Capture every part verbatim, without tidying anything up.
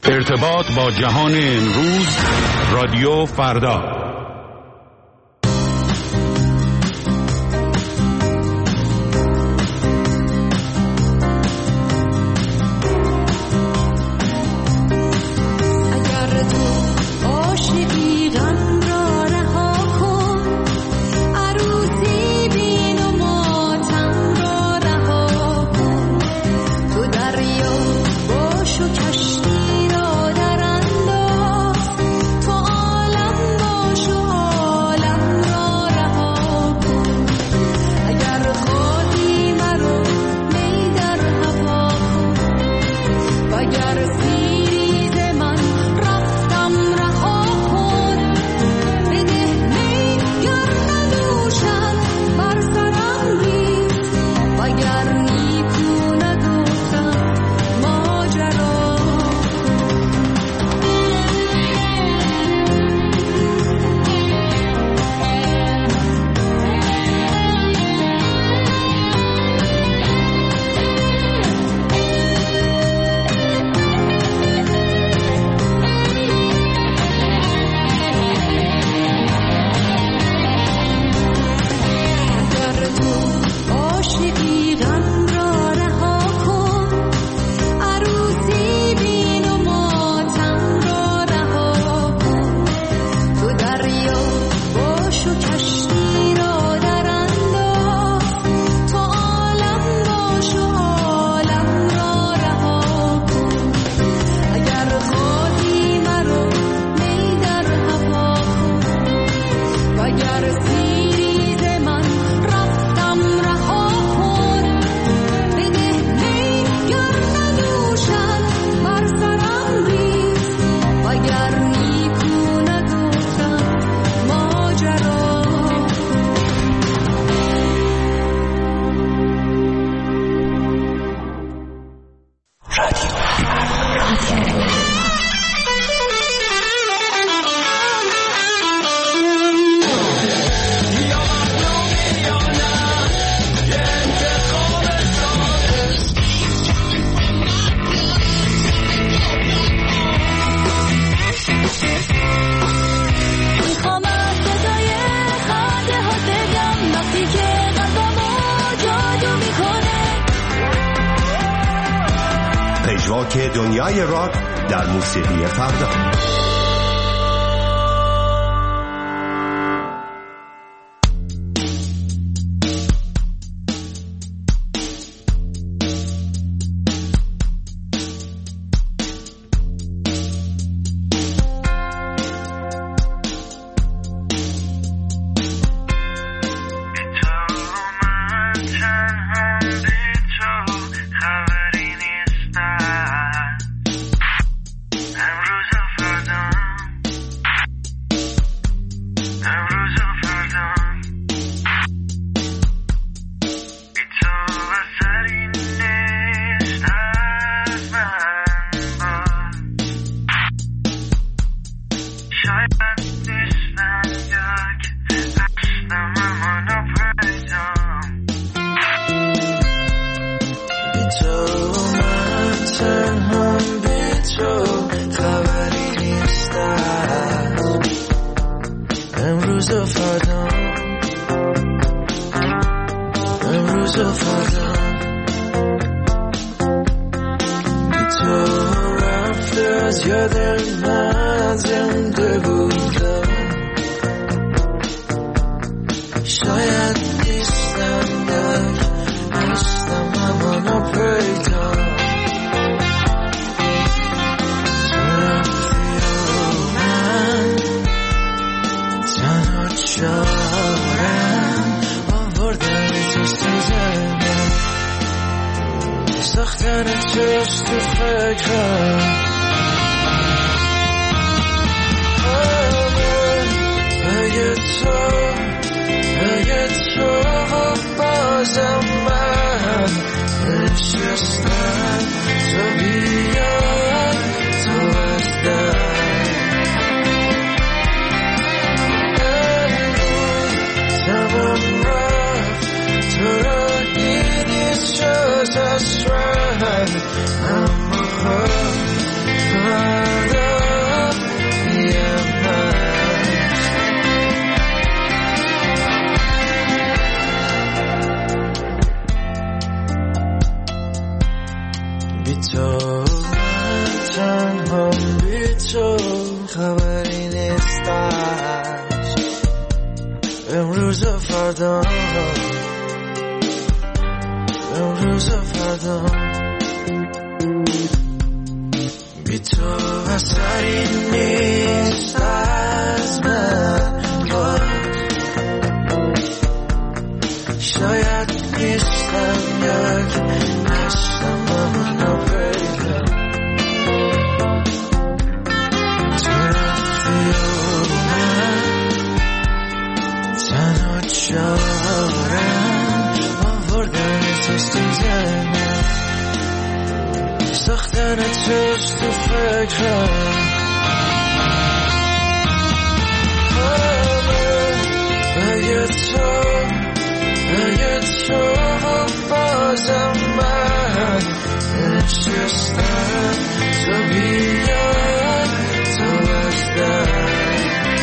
ارتباط با جهان امروز، رادیو فردا. که دنیای راک در موسیقی فردا. Just as right, I'm a تنها بی تو خبری نیستش امروز و فردا امروز و فردا بی تو اثری نیست از من شاید نیستم یک هستم اما پیدا تو رفتی و من تنها چارم آوردن توست تو ذهنم ساختن توست تو فکرم اگه تو اگه تو بازم من نشستم تو بیاد تو بستم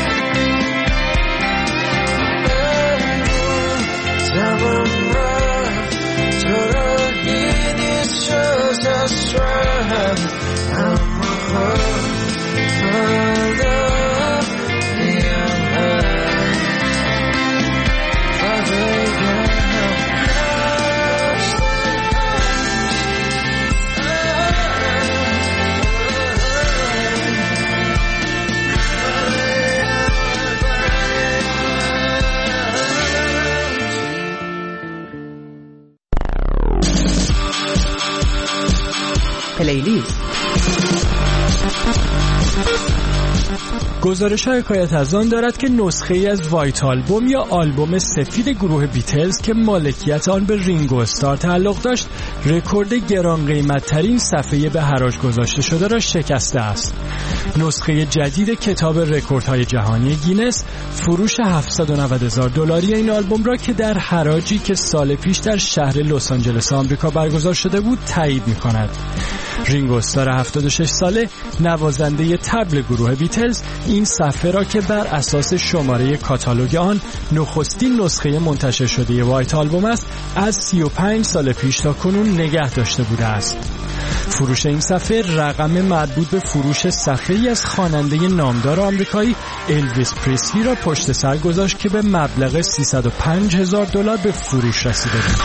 امروز تمام رفت تو را نیست جز از رفت اما خود فردا میم هست فردا پلیلیست. گزارش های حکایت از آن دارد که نسخه ای از وایت آلبوم یا آلبوم سفید گروه بیتلز که مالکیت آن به رینگو استار تعلق داشت رکورد گران قیمت ترین صفحه به حراج گذاشته شده را شکسته است. نسخه جدید کتاب رکوردهای جهانی گینس فروش هفتصد و نود هزار دلاری این آلبوم را که در حراجی که سال پیش در شهر لس آنجلس آمریکا برگزار شده بود تایید می‌کند. رینگو استار هفتاد و شش ساله نوازنده طبل گروه بیتلز این صفحه را که بر اساس شماره کاتالوگ آن نخستین نسخه منتشر شده وایت آلبوم است از سی و پنج سال پیش تا کنون نگه داشته بوده است. فروش این صفحه رقم مربوط به فروش صفحه‌ای از خواننده نامدار آمریکایی الویس پریسلی را پشت سر گذاشت که به مبلغ سیصد و پنج هزار دلار به فروش رسیده بود.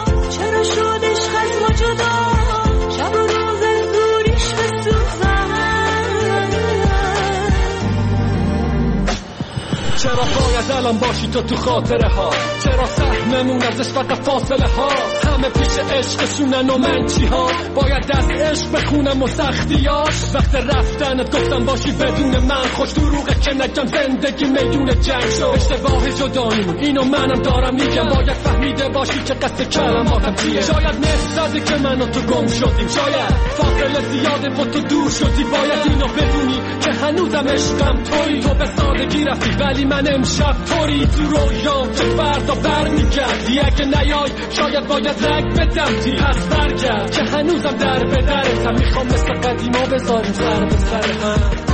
شب و روز دوریش بسوزم چرا باید الان باشی تو تو خاطره ها؟ چرا سهممون ازش فقط فاصله ها؟ همه پیش عشقشونن و من چی ها؟ باید از عشق بخونم و سختیاش. وقت رفتنت گفتم باشی بدون من، خوش دروغه که نگم زندگی میدون جنگ شد. اشتباه جداییمون اینو منم دارم میگم، باید فهمیده باشی که قصد کلماتم چیه. شاید مهر که من و تو گم شدیم، شاید فاصله زیاده و تو دور شدی. باید اینو بدونی که هنوزم عشقم تویی. تو به سادگی رفتی ولی من امشب توری. تو رویام که فردا برمیگردی، اگه نیای شاید باید رگ بدم تی. پس برگرد که هنوزم در به درتم، میخوام مثل قدیما بذاریم سر به سر هم.